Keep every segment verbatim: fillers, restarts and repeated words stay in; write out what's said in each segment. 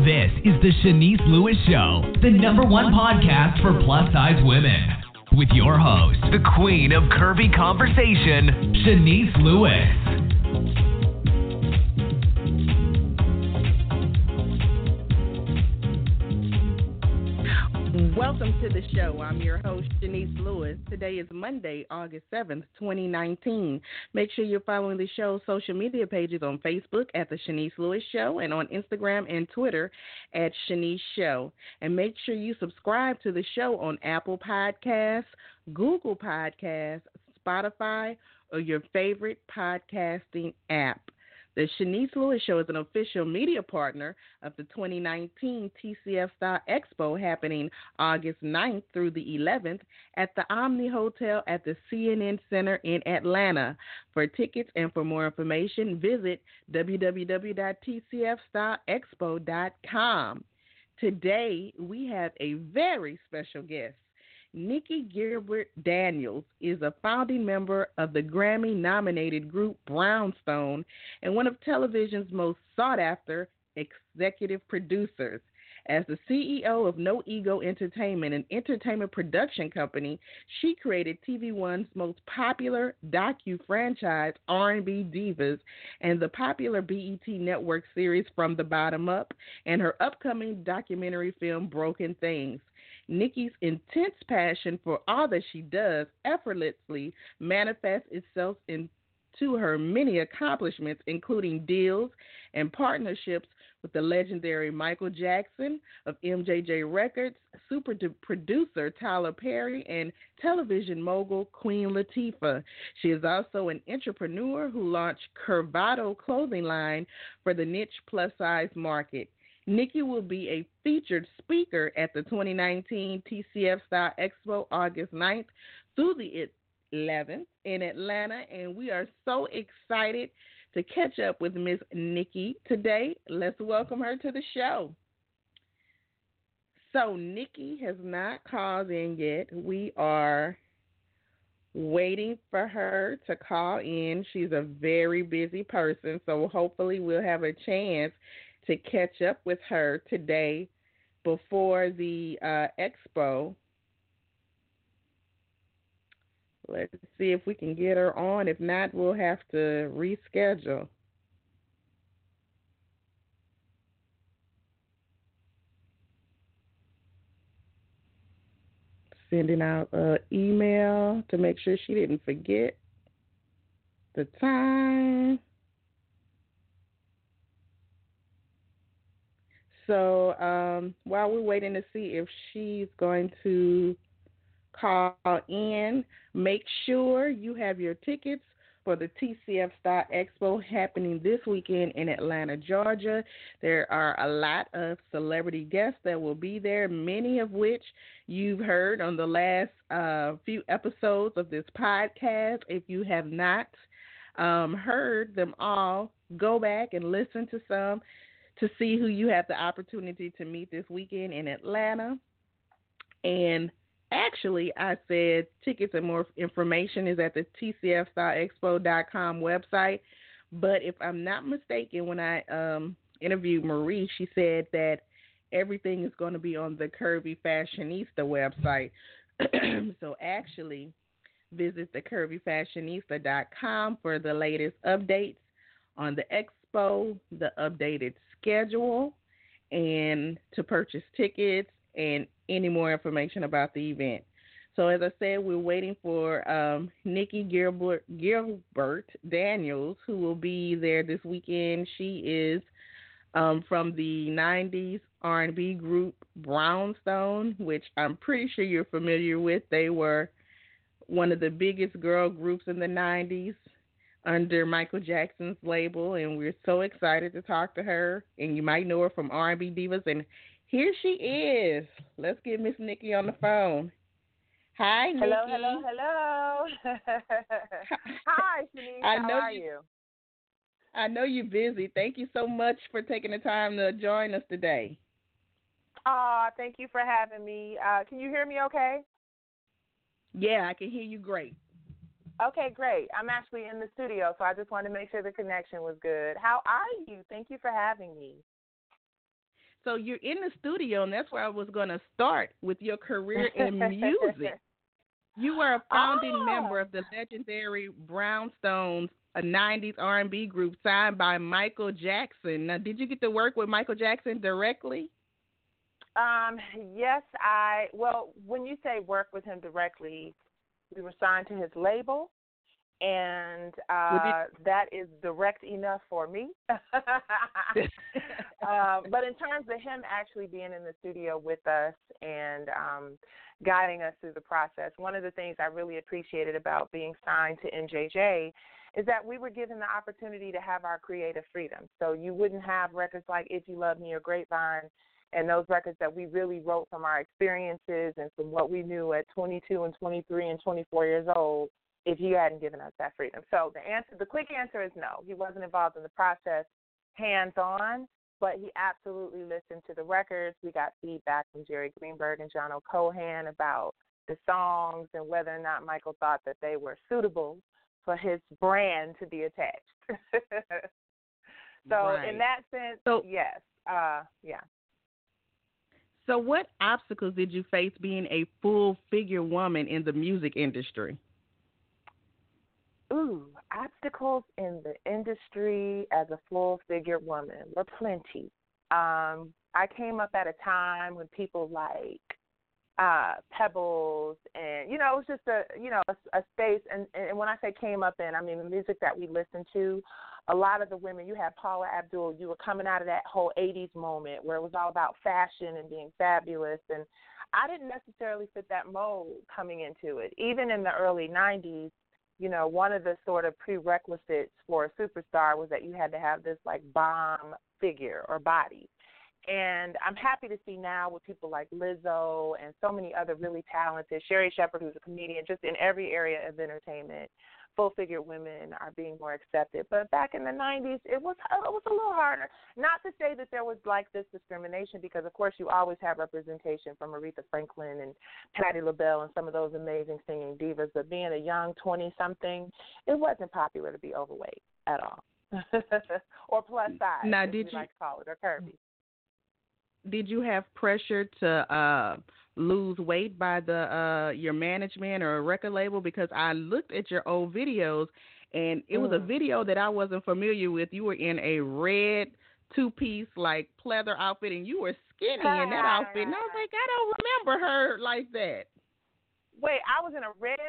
This is the Shanice Lewis Show, the number one podcast for plus-size women. With your host, the queen of curvy conversation, Shanice Lewis. Welcome to the show. I'm your host, Shanice Lewis. Today is Monday, August seventh, twenty nineteen. Make sure you're following the show's social media pages on Facebook at The Shanice Lewis Show and on Instagram and Twitter at Shanice Show. And make sure you subscribe to the show on Apple Podcasts, Google Podcasts, Spotify, or your favorite podcasting app. The Shanice Lewis Show is an official media partner of the twenty nineteen T C F Style Expo happening August ninth through the eleventh at the Omni Hotel at the C N N Center in Atlanta. For tickets and for more information, visit w w w dot t c f style expo dot com. Today, we have a very special guest. Nikki Gilbert Daniels is a founding member of the Grammy-nominated group Brownstone and one of television's most sought-after executive producers. As the C E O of No Ego Entertainment, an entertainment production company, she created T V One's most popular docu-franchise, R and B Divas, and the popular B E T Network series From the Bottom Up, and her upcoming documentary film, Broken Things. Nikki's intense passion for all that she does effortlessly manifests itself into her many accomplishments, including deals and partnerships with the legendary Michael Jackson of M J J Records, super producer Tyler Perry, and television mogul Queen Latifah. She is also an entrepreneur who launched Curvado clothing line for the niche plus-size market. Nikki will be a featured speaker at the twenty nineteen T C F Style Expo August ninth through the eleventh in Atlanta, and we are so excited to catch up with Miss Nikki today. Let's welcome her to the show. So Nikki has not called in yet. We are waiting for her to call in. She's a very busy person, so hopefully we'll have a chance to catch up with her today before the uh, expo. Let's see if we can get her on. If not, we'll have to reschedule. Sending out an email to make sure she didn't forget the time. So um, while we're waiting to see if she's going to call in, make sure you have your tickets for the T C F Style Expo happening this weekend in Atlanta, Georgia. There are a lot of celebrity guests that will be there, many of which you've heard on the last uh, few episodes of this podcast. If you have not um, heard them all, go back and listen to some to see who you have the opportunity to meet this weekend in Atlanta. And actually, I said tickets and more information is at the T C F style expo dot com website. But if I'm not mistaken, when I um, interviewed Marie, she said that everything is going to be on the Curvy Fashionista website. So actually, visit the curvy fashionista dot com for the latest updates on the expo, the updated schedule, and to purchase tickets and any more information about the event. So as I said, we're waiting for um, Nikki Gilbert, Gilbert Daniels, who will be there this weekend. She is um, from the nineties R and B group Brownstone, which I'm pretty sure you're familiar with. They were one of the biggest girl groups in the nineties under Michael Jackson's label, and we're so excited to talk to her. And you might know her from R and B Divas, and here she is. Let's get Miss Nikki on the phone. Hi, Nikki. Hello, hello, hello. Hi, Shanice. I How know are you, you? I know you're busy. Thank you so much for taking the time to join us today. Oh, thank you for having me. Uh, can you hear me okay? Yeah, I can hear you great. Okay, great. I'm actually in the studio, so I just wanted to make sure the connection was good. How are you? Thank you for having me. So you're in the studio, and that's where I was going to start with your career in music. You were a founding oh. member of the legendary Brownstones, a nineties R and B group signed by Michael Jackson. Now, did you get to work with Michael Jackson directly? Um, yes, I, well, when you say work with him directly, we were signed to his label, and uh, that is direct enough for me. uh, but in terms of him actually being in the studio with us and um, guiding us through the process, one of the things I really appreciated about being signed to N J J is that we were given the opportunity to have our creative freedom. So you wouldn't have records like If You Love Me or Grapevine, and those records that we really wrote from our experiences and from what we knew at twenty-two and twenty-three and twenty-four years old if you hadn't given us that freedom. So the answer, the quick answer is no. He wasn't involved in the process hands-on, but he absolutely listened to the records. We got feedback from Jerry Greenberg and John O'Cohan about the songs and whether or not Michael thought that they were suitable for his brand to be attached. So right. in that sense, so, yes, uh, yeah. So what obstacles did you face being a full-figure woman in the music industry? Ooh, obstacles in the industry as a full-figure woman were plenty. Um, I came up at a time when people like uh, Pebbles and, you know, it was just a, you know, a, a space. And, and when I say came up in, I mean the music that we listened to. A lot of the women, you had Paula Abdul, you were coming out of that whole eighties moment where it was all about fashion and being fabulous. And I didn't necessarily fit that mold coming into it. Even in the early nineties, you know, one of the sort of prerequisites for a superstar was that you had to have this, like, bomb figure or body. And I'm happy to see now with people like Lizzo and so many other really talented, Sherry Shepherd, who's a comedian, just in every area of entertainment, full-figure women are being more accepted. But back in the nineties, it was it was a little harder. Not to say that there was like this discrimination, because of course you always have representation from Aretha Franklin and Patti LaBelle and some of those amazing singing divas. But being a young twenty-something, it wasn't popular to be overweight at all, or plus size, now, as did we you, like to call it, or curvy. Did you have pressure to uh, lose weight by the uh, your management or a record label? Because I looked at your old videos, and it was mm. a video that I wasn't familiar with. You were in a red two-piece, like, pleather outfit, and you were skinny in that outfit. And I was like, I don't remember her like that. Wait, I was in a red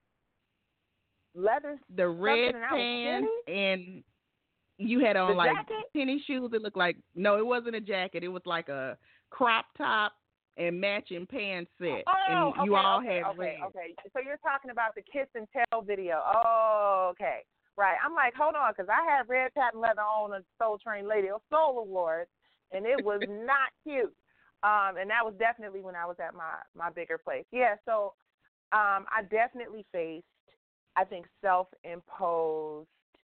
leather The red and pants, and you had on, the like, jacket? tennis shoes. It looked like, no, it wasn't a jacket. It was like a crop top and matching pants set. Oh, and okay, you all okay, had okay, red. okay. So you're talking about the Kiss and Tell video. Oh, okay. Right. I'm like, hold on, because I had red patent leather on a Soul Train Lady Soul Awards, and it was not cute. Um, and that was definitely when I was at my, my bigger place. Yeah, so um, I definitely faced, I think, self-imposed,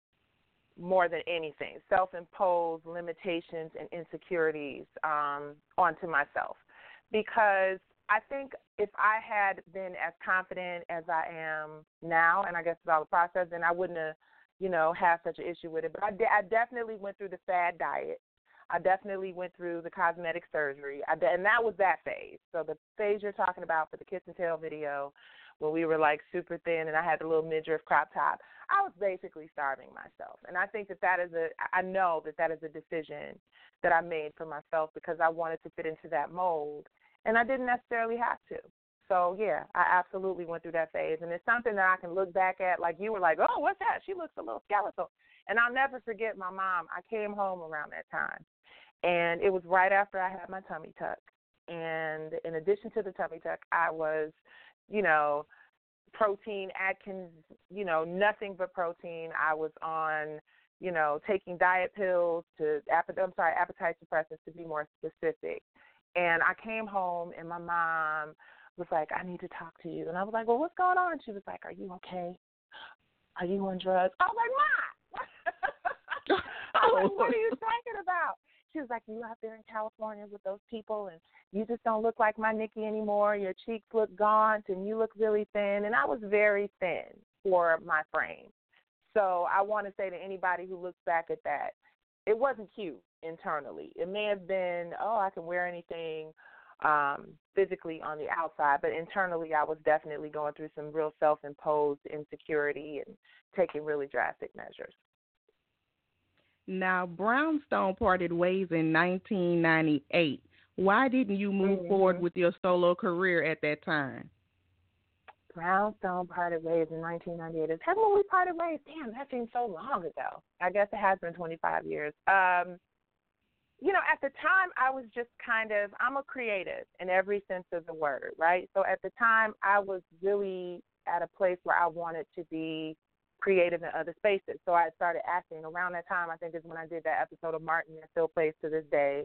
more than anything, self-imposed limitations and insecurities um, onto myself. Because I think if I had been as confident as I am now, and I guess it's all the process, then I wouldn't have, you know, have such an issue with it. But I, de- I definitely went through the fad diet. I definitely went through the cosmetic surgery, I de- and that was that phase. So the phase you're talking about for the Kiss and Tell video, when we were like super thin and I had the little midriff crop top, I was basically starving myself. And I think that that is a, I know that that is a decision that I made for myself because I wanted to fit into that mold, and I didn't necessarily have to. So, yeah, I absolutely went through that phase. And it's something that I can look back at, like you were like, oh, what's that? She looks a little skeletal. And I'll never forget my mom. I came home around that time, and it was right after I had my tummy tuck. And in addition to the tummy tuck, I was, you know, protein Atkins, you know, nothing but protein. I was on, you know, taking diet pills to, I'm sorry, appetite suppressants to be more specific. And I came home and my mom was like, I need to talk to you. And I was like, well, what's going on? And she was like, are you okay? Are you on drugs? I was like, Ma! I was like, what are you talking about? She was like, you out there in California with those people, and you just don't look like my Nikki anymore. Your cheeks look gaunt, and you look really thin. And I was very thin for my frame. So I want to say to anybody who looks back at that, it wasn't cute internally. It may have been, oh, I can wear anything um, physically on the outside, but internally I was definitely going through some real self-imposed insecurity and taking really drastic measures. Now, Brownstone parted ways in nineteen ninety-eight. Why didn't you move mm-hmm. forward with your solo career at that time? Brownstone parted ways in nineteen ninety-eight. Is that when we parted ways? Damn, that seems so long ago. I guess it has been twenty-five years. Um, you know, at the time, I was just kind of, I'm a creative in every sense of the word, right? So at the time, I was really at a place where I wanted to be creative in other spaces. So I started acting. Around that time, I think is when I did that episode of Martin that still plays to this day.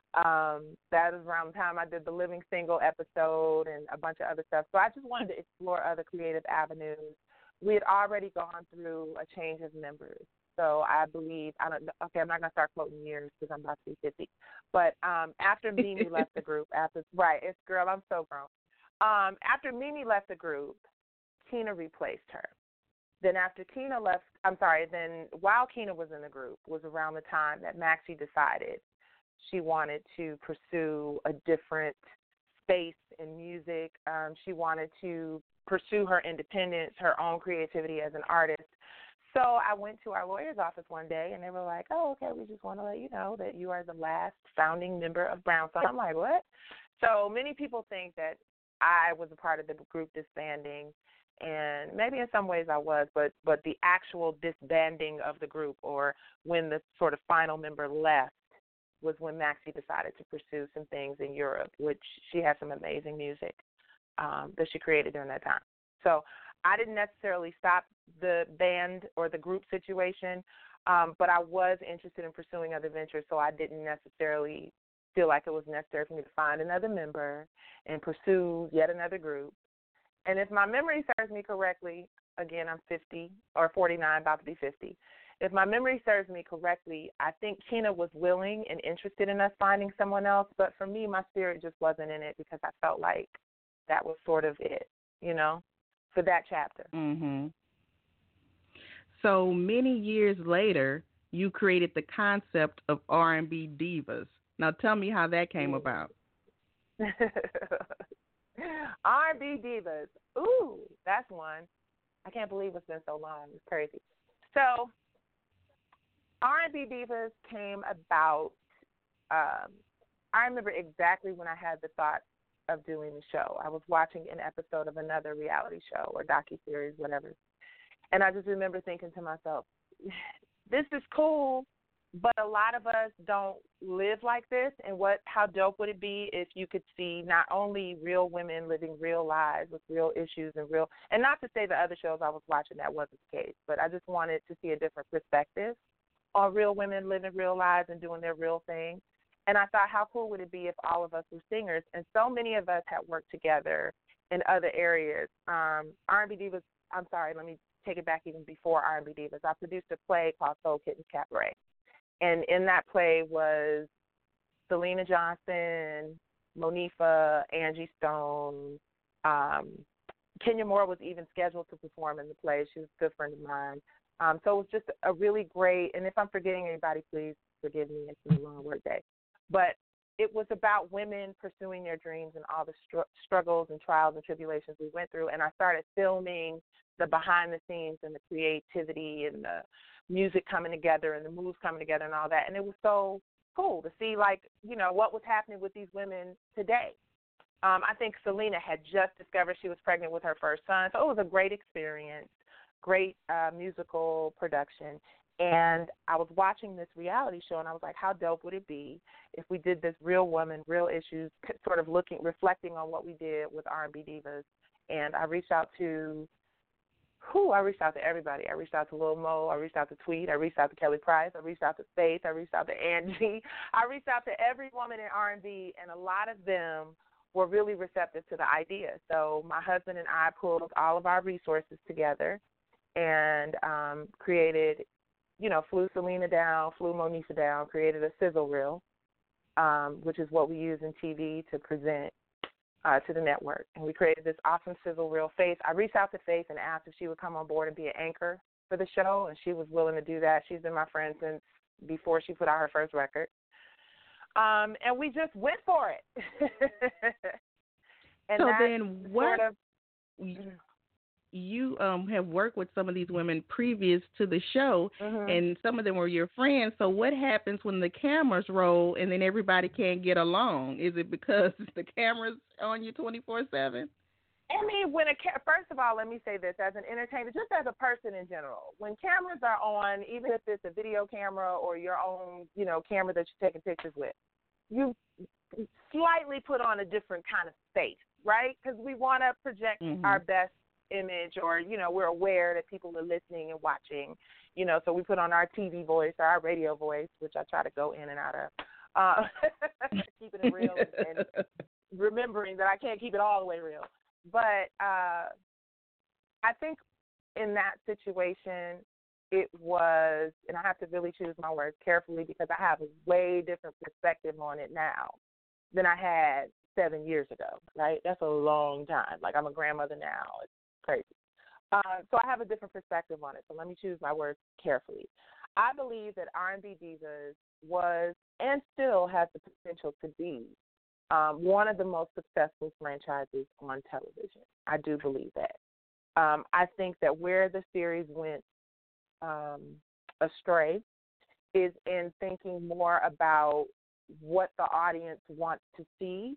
Um, that was around the time I did the Living Single episode and a bunch of other stuff. So I just wanted to explore other creative avenues. We had already gone through a change of members. So I believe, I don't know, okay, I'm not going to start quoting years because I'm about to be fifty. But um, after Mimi left the group, after, right, it's girl, I'm so grown. Um, after Mimi left the group, Kina replaced her. Then after Kina left, I'm sorry, then while Kina was in the group was around the time that Maxie decided she wanted to pursue a different space in music. Um, she wanted to pursue her independence, her own creativity as an artist. So I went to our lawyer's office one day, and they were like, oh, okay, we just want to let you know that you are the last founding member of Brownstone. I'm like, what? So many people think that I was a part of the group disbanding, and maybe in some ways I was, but, but the actual disbanding of the group, or when the sort of final member left, was when Maxie decided to pursue some things in Europe, which she has some amazing music um, that she created during that time. So I didn't necessarily stop the band or the group situation, um, but I was interested in pursuing other ventures, so I didn't necessarily feel like it was necessary for me to find another member and pursue yet another group. And if my memory serves me correctly, again, I'm fifty or forty-nine, about to be fifty. If my memory serves me correctly, I think Kina was willing and interested in us finding someone else, but for me, my spirit just wasn't in it because I felt like that was sort of it, you know, for that chapter. Mm-hmm. So many years later, you created the concept of R and B Divas. Now tell me how that came about. R and B Divas. Ooh, that's one. I can't believe it's been so long. It's crazy. So R and B Divas came about, um, I remember exactly when I had the thought of doing the show. I was watching an episode of another reality show or docuseries, whatever, and I just remember thinking to myself, this is cool, but a lot of us don't live like this, and what? How dope would it be if you could see not only real women living real lives with real issues and real, and not to say the other shows I was watching that wasn't the case, but I just wanted to see a different perspective on real women living real lives and doing their real thing. And I thought, how cool would it be if all of us were singers? And so many of us had worked together in other areas. Um, R and B Divas, I'm sorry, let me take it back even before R and B Divas. I produced a play called Soul Kittens Cabaret. And in that play was Selena Johnson, Monifa, Angie Stone. Um, Kenya Moore was even scheduled to perform in the play. She was a good friend of mine. Um, so it was just a really great, and if I'm forgetting anybody, please forgive me. It's been a long work day. But it was about women pursuing their dreams and all the str- struggles and trials and tribulations we went through. And I started filming the behind the scenes and the creativity and the music coming together and the moves coming together and all that. And it was so cool to see, like, you know, what was happening with these women today. Um, I think Selena had just discovered she was pregnant with her first son. So it was a great experience, great uh, musical production. And I was watching this reality show, and I was like, how dope would it be if we did this real woman, real issues, sort of looking, reflecting on what we did with R and B Divas. And I reached out to, who? I reached out to everybody. I reached out to Lil Mo. I reached out to Tweet. I reached out to Kelly Price. I reached out to Faith. I reached out to Angie. I reached out to every woman in R and B, and a lot of them were really receptive to the idea. So my husband and I pulled all of our resources together and um, created, you know, flew Selena down, flew Monifa down, created a sizzle reel, um, which is what we use in T V to present uh, to the network. And we created this awesome sizzle reel. Faith, I reached out to Faith and asked if she would come on board and be an anchor for the show, and she was willing to do that. She's been my friend since before she put out her first record. Um, and we just went for it. and so that then what, sort of, you um, have worked with some of these women previous to the show, mm-hmm. and some of them were your friends. So what happens when the cameras roll and then everybody can't get along? Is it because the camera's on you twenty-four seven? I mean, when a ca- first of all, let me say this, as an entertainer, just as a person in general, when cameras are on, even if it's a video camera or your own, you know, camera that you're taking pictures with, you slightly put on a different kind of face, right? Because we want to project mm-hmm. our best image, or, you know, we're aware that people are listening and watching, you know, so we put on our T V voice or our radio voice, which I try to go in and out of, uh, keeping it real and, and remembering that I can't keep it all the way real. But uh, I think in that situation, it was, and I have to really choose my words carefully because I have a way different perspective on it now than I had seven years ago, right? That's a long time. Like, I'm a grandmother now. It's crazy. Uh, so I have a different perspective on it. So let me choose my words carefully. I believe that R and B Divas was and still has the potential to be Um, one of the most successful franchises on television. I do believe that. Um, I think that where the series went um, astray is in thinking more about what the audience wants to see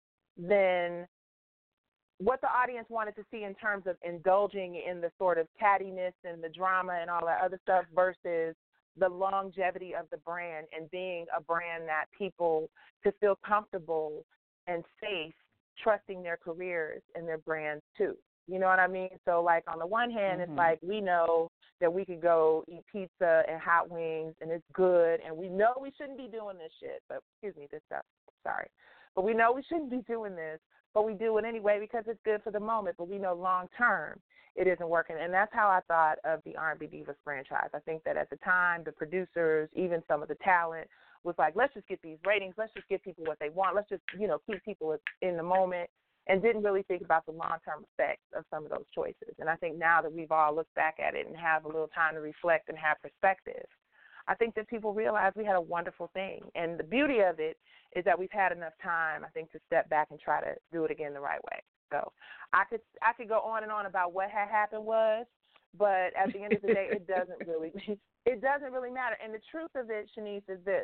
than what the audience wanted to see in terms of indulging in the sort of cattiness and the drama and all that other stuff versus the longevity of the brand and being a brand that people could feel comfortable and safe trusting their careers and their brands too. You know what I mean? So, like, on the one hand, mm-hmm. it's like we know that we could go eat pizza and hot wings and it's good, and we know we shouldn't be doing this shit, but excuse me, this stuff, sorry. But we know we shouldn't be doing this, but we do it anyway because it's good for the moment, but we know long term it isn't working. And that's how I thought of the R and B Divas franchise. I think that at the time, the producers, even some of the talent, was like, let's just get these ratings. Let's just give people what they want. Let's just, you know, keep people in the moment, and didn't really think about the long-term effects of some of those choices. And I think now that we've all looked back at it and have a little time to reflect and have perspective, I think that people realize we had a wonderful thing. And the beauty of it is that we've had enough time, I think, to step back and try to do it again the right way. So I could I could go on and on about what had happened was, but at the end of the day, it doesn't really it doesn't really matter. And the truth of it, Shanice, is this: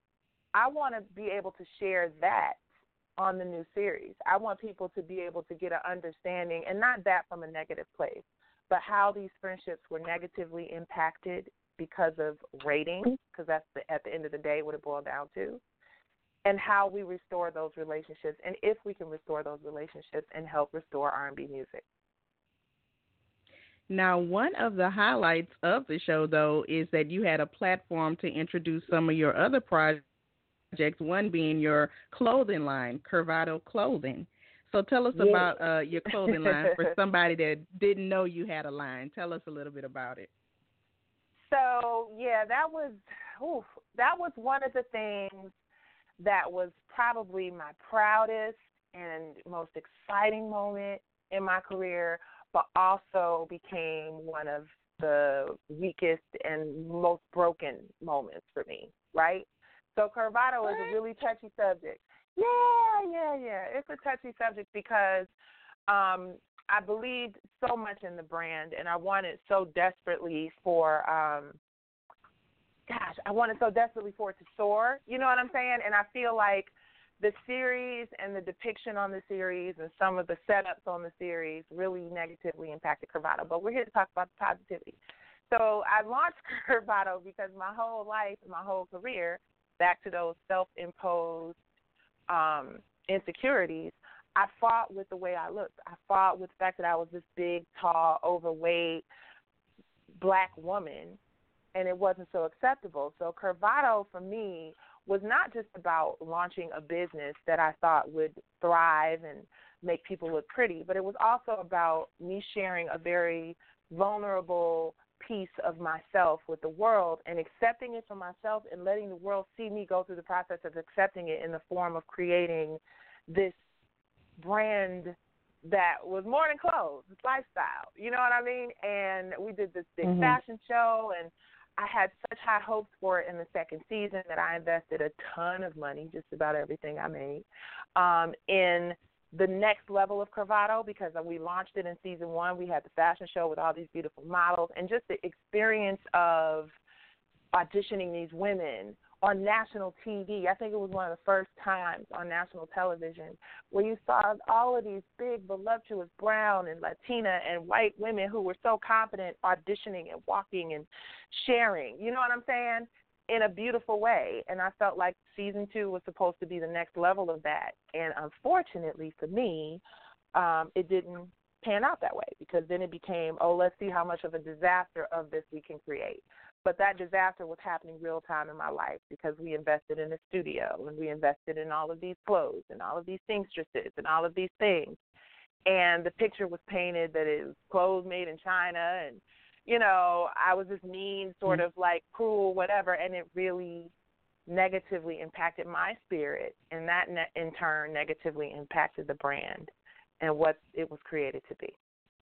I want to be able to share that on the new series. I want people to be able to get an understanding, and not that from a negative place, but how these friendships were negatively impacted because of ratings, because that's the, at the end of the day what it boiled down to, and how we restore those relationships, and if we can restore those relationships and help restore R and B music. Now, one of the highlights of the show, though, is that you had a platform to introduce some of your other projects, one being your clothing line, Curvato Clothing. So tell us yeah. about uh, your clothing line for somebody that didn't know you had a line. Tell us a little bit about it. So, yeah, that was oof, that was one of the things that was probably my proudest and most exciting moment in my career, but also became one of the weakest and most broken moments for me, right? So Curvato what? is a really touchy subject. Yeah, yeah, yeah. It's a touchy subject because um, I believed so much in the brand, and I wanted so desperately for, um, gosh, I wanted so desperately for it to soar. You know what I'm saying? And I feel like the series and the depiction on the series and some of the setups on the series really negatively impacted Curvato. But we're here to talk about the positivity. So I launched Curvato because my whole life and my whole career, back to those self-imposed um, insecurities, I fought with the way I looked. I fought with the fact that I was this big, tall, overweight black woman, and it wasn't so acceptable. So Curvato, for me, was not just about launching a business that I thought would thrive and make people look pretty, but it was also about me sharing a very vulnerable piece of myself with the world and accepting it for myself and letting the world see me go through the process of accepting it in the form of creating this brand that was more than clothes, it's lifestyle. You know what I mean? And we did this big mm-hmm. fashion show, and I had such high hopes for it in the second season that I invested a ton of money, just about everything I made, um, in the next level of Curvato, because we launched it in season one. We had the fashion show with all these beautiful models, and just the experience of auditioning these women on national T V. I think it was one of the first times on national television where you saw all of these big, voluptuous brown and Latina and white women who were so confident auditioning and walking and sharing, you know what I'm saying, in a beautiful way. And I felt like season two was supposed to be the next level of that. And unfortunately for me, um, it didn't pan out that way, because then it became, oh, let's see how much of a disaster of this we can create. But that disaster was happening real time in my life, because we invested in a studio and we invested in all of these clothes and all of these seamstresses and all of these things. And the picture was painted that it was clothes made in China, and, you know, I was this mean, sort of like cruel, whatever, and it really negatively impacted my spirit, and that ne- in turn negatively impacted the brand and what it was created to be.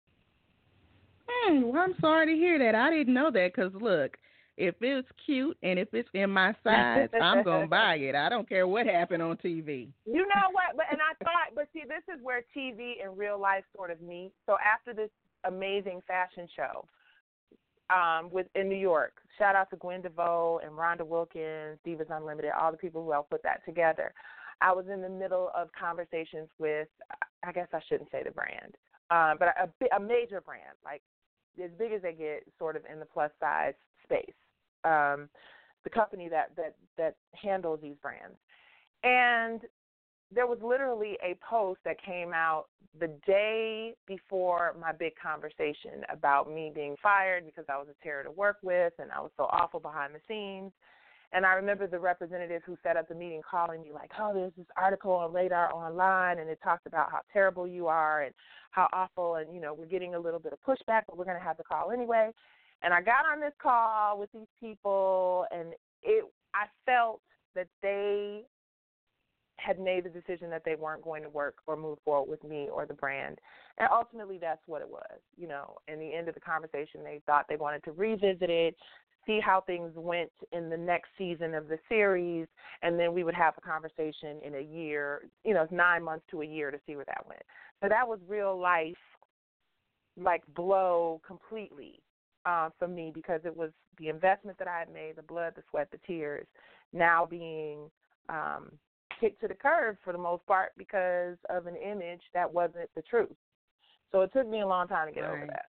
Hmm, well, I'm sorry to hear that. I didn't know that, because, look, if it's cute and if it's in my size, I'm going to buy it. I don't care what happened on T V. You know what? But, and I thought, but see, this is where T V and real life sort of meet. So after this amazing fashion show um, with in New York, shout out to Gwen DeVoe and Rhonda Wilkins, Divas Unlimited, all the people who helped put that together. I was in the middle of conversations with, I guess I shouldn't say the brand, um, but a, a major brand, like, as big as they get, sort of in the plus size space, um, the company that, that, that handles these brands. And there was literally a post that came out the day before my big conversation about me being fired because I was a terror to work with and I was so awful behind the scenes. And I remember the representative who set up the meeting calling me like, oh, there's this article on Radar Online, and it talks about how terrible you are and how awful, and, you know, we're getting a little bit of pushback, but we're going to have the call anyway. And I got on this call with these people, and it I felt that they had made the decision that they weren't going to work or move forward with me or the brand. And ultimately that's what it was. You know, in the end of the conversation, they thought they wanted to revisit it, see how things went in the next season of the series, and then we would have a conversation in a year, you know, nine months to a year to see where that went. So that was real life, like, blow completely uh, for me, because it was the investment that I had made, the blood, the sweat, the tears, now being um, kicked to the curb for the most part because of an image that wasn't the truth. So it took me a long time to get Right. over that.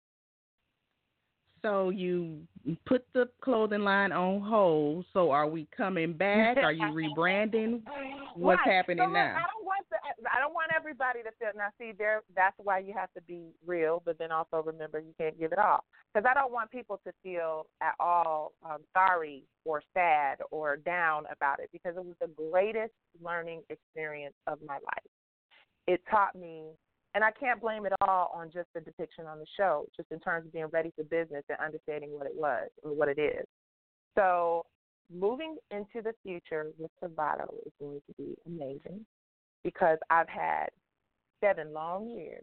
So you put the clothing line on hold. So are we coming back? Are you rebranding? What's right. happening so, now? I don't want the, I don't want everybody to feel. Now, see, there. That's why you have to be real, but then also remember you can't give it all. Because I don't want people to feel at all um, sorry or sad or down about it, because it was the greatest learning experience of my life. It taught me. And I can't blame it all on just the depiction on the show, just in terms of being ready for business and understanding what it was and what it is. So moving into the future with Curvato is going to be amazing, because I've had seven long years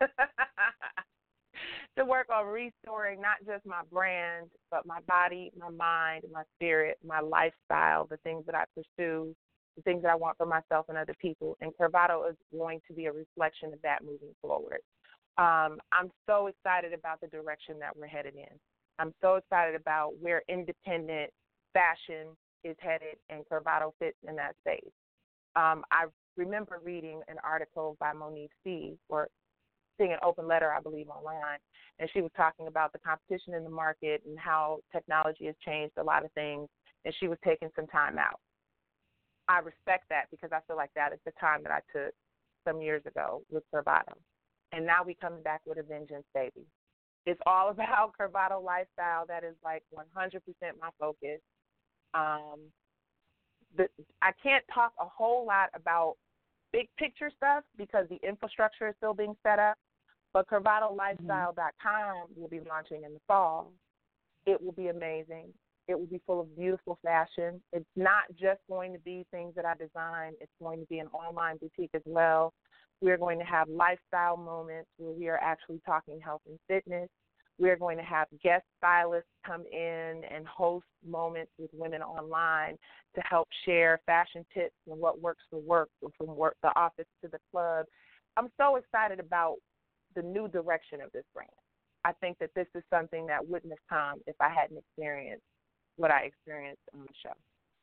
to work on restoring not just my brand, but my body, my mind, my spirit, my lifestyle, the things that I pursue, the things that I want for myself and other people. And Curvato is going to be a reflection of that moving forward. Um, I'm so excited about the direction that we're headed in. I'm so excited about where independent fashion is headed, and Curvato fits in that space. Um, I remember reading an article by Monique C., or seeing an open letter, I believe, online, and she was talking about the competition in the market and how technology has changed a lot of things, and she was taking some time out. I respect that, because I feel like that is the time that I took some years ago with Curvato. And now we coming back with a vengeance, baby. It's all about Curvato lifestyle. That is like one hundred percent my focus. Um, the, I can't talk a whole lot about big picture stuff because the infrastructure is still being set up, but Curvato Lifestyle dot com will be launching in the fall. It will be amazing. It will be full of beautiful fashion. It's not just going to be things that I design. It's going to be an online boutique as well. We're going to have lifestyle moments where we are actually talking health and fitness. We're going to have guest stylists come in and host moments with women online to help share fashion tips and what works for work, from work, the office to the club. I'm so excited about the new direction of this brand. I think that this is something that wouldn't have come if I hadn't experienced what I experienced on the show.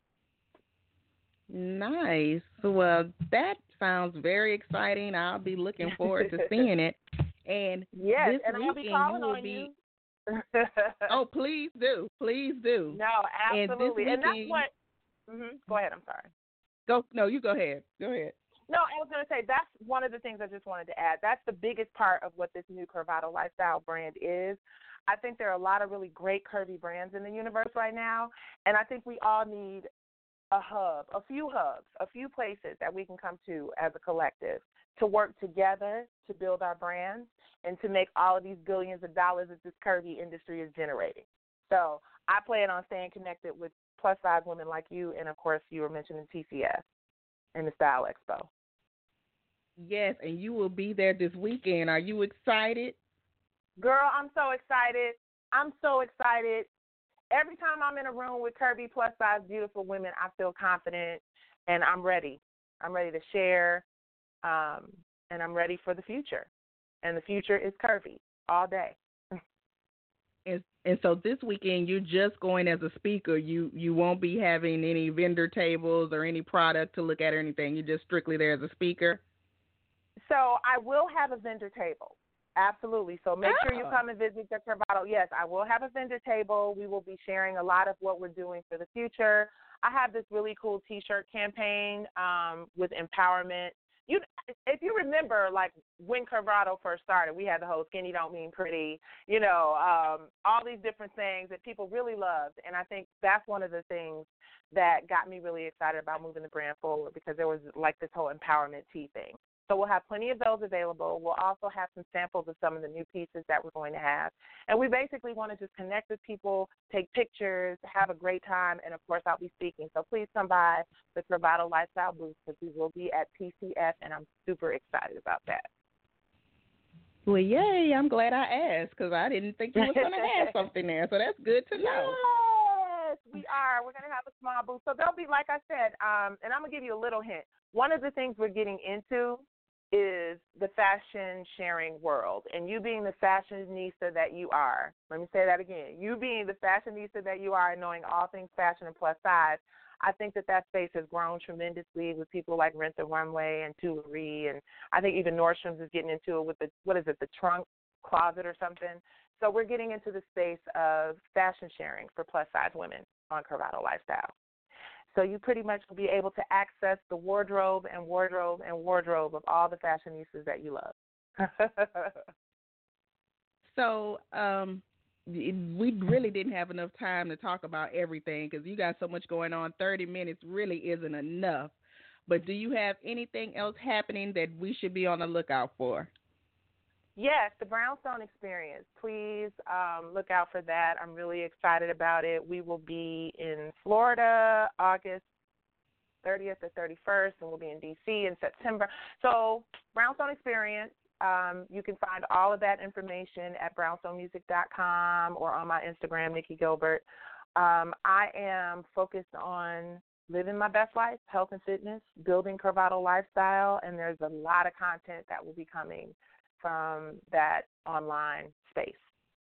Nice. Well, that sounds very exciting. I'll be looking forward to seeing it. And yes, this and I'll be calling you will on be. you. Oh, please do, please do. No, absolutely, and, and, and that's what. Mm-hmm. Go ahead. I'm sorry. Go. No, you go ahead. Go ahead. No, I was going to say that's one of the things I just wanted to add. That's the biggest part of what this new Curvato lifestyle brand is. I think there are a lot of really great curvy brands in the universe right now, and I think we all need a hub, a few hubs, a few places that we can come to as a collective to work together to build our brands and to make all of these billions of dollars that this curvy industry is generating. So I plan on staying connected with plus-size women like you, and, of course, you were mentioning T C S and the Style Expo. Yes, and you will be there this weekend. Are you excited? Girl, I'm so excited. I'm so excited. Every time I'm in a room with curvy, plus-size, beautiful women, I feel confident, and I'm ready. I'm ready to share, um, and I'm ready for the future. And the future is curvy all day. And, and so this weekend, you're just going as a speaker. You you won't be having any vendor tables or any product to look at or anything. You're just strictly there as a speaker? So I will have a vendor table. Absolutely. So make oh. sure you come and visit the Curvato. Yes, I will have a vendor table. We will be sharing a lot of what we're doing for the future. I have this really cool T-shirt campaign um, with empowerment. You, if you remember, like when Curvato first started, we had the whole "skinny don't mean pretty," you know, um, all these different things that people really loved. And I think that's one of the things that got me really excited about moving the brand forward, because there was like this whole empowerment tee thing. So we'll have plenty of those available. We'll also have some samples of some of the new pieces that we're going to have. And we basically want to just connect with people, take pictures, have a great time, and, of course, I'll be speaking. So please come by the Curvato Lifestyle booth, because we will be at P C F, and I'm super excited about that. Well, yay. I'm glad I asked, because I didn't think you were going to have something there. So that's good to know. Yes, we are. We're going to have a small booth. So there'll be, like I said, um, and I'm going to give you a little hint. One of the things we're getting into is the fashion sharing world. And you being the fashionista that you are, let me say that again, you being the fashionista that you are and knowing all things fashion and plus size, I think that that space has grown tremendously with people like Rent the Runway and Tuileries, and I think even Nordstrom's is getting into it with the, what is it, the trunk closet or something. So we're getting into the space of fashion sharing for plus size women on Curvato Lifestyle. So you pretty much will be able to access the wardrobe and wardrobe and wardrobe of all the fashionistas that you love. So um, we really didn't have enough time to talk about everything, because you got so much going on. thirty minutes really isn't enough. But do you have anything else happening that we should be on the lookout for? Yes, the Brownstone Experience. Please um, look out for that. I'm really excited about it. We will be in Florida August thirtieth to thirty-first, and we'll be in D C in September. So Brownstone Experience, um, you can find all of that information at brownstone music dot com or on my Instagram, Nikki Gilbert. Um, I am focused on living my best life, health and fitness, building Curvato Lifestyle, and there's a lot of content that will be coming from that online space.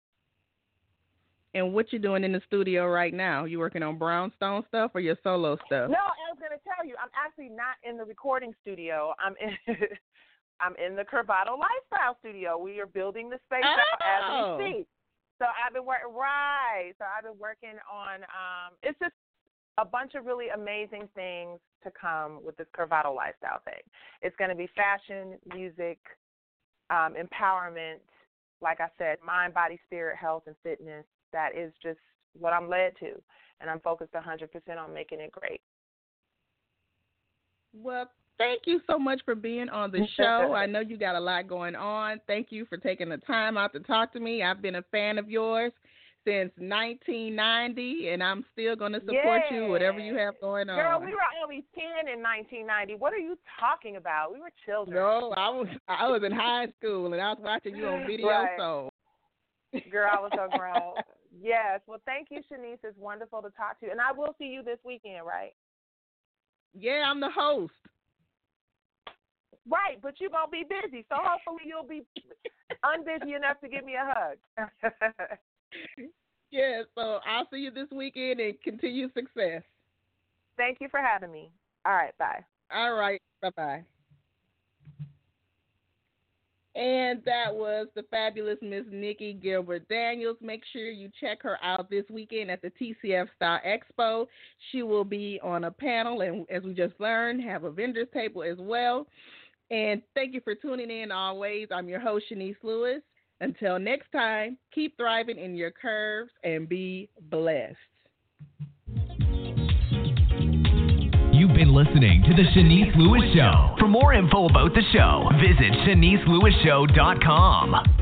And what you doing in the studio right now? You working on Brownstone stuff or your solo stuff? No, I was going to tell you, I'm actually not in the recording studio. I'm in I'm in the Curvato Lifestyle studio. We are building the space oh. now as we speak. So I've been working right. So I've been working on. Um, it's just a bunch of really amazing things to come with this Curvato Lifestyle thing. It's going to be fashion, music, Um, empowerment, like I said, mind, body, spirit, health, and fitness. That is just what I'm led to, and I'm focused one hundred percent on making it great. Well, thank you so much for being on the show. I know you got a lot going on. Thank you for taking the time out to talk to me. I've been a fan of yours since nineteen ninety, and I'm still going to support yeah. you, whatever you have going on. Girl, we were only ten in nineteen ninety. What are you talking about? We were children. No, I was I was in high school, and I was watching you on Video right. Soul. Girl, I was so grown. Yes. Well, thank you, Shanice. It's wonderful to talk to you. And I will see you this weekend, right? Yeah, I'm the host. Right, but you're going to be busy. So hopefully you'll be unbusy enough to give me a hug. Yeah, so I'll see you this weekend and continue success. Thank you for having me. All right, bye. All right, bye-bye. And that was the fabulous Miss Nikki Gilbert Daniels. Make sure you check her out this weekend at the T C F Style Expo. She will be on a panel, and as we just learned, have a vendor's table as well. And thank you for tuning in always. I'm your host, Shanice Lewis. Until next time, keep thriving in your curves and be blessed. You've been listening to The Shanice Lewis Show. For more info about the show, visit Shanice Lewis Show dot com.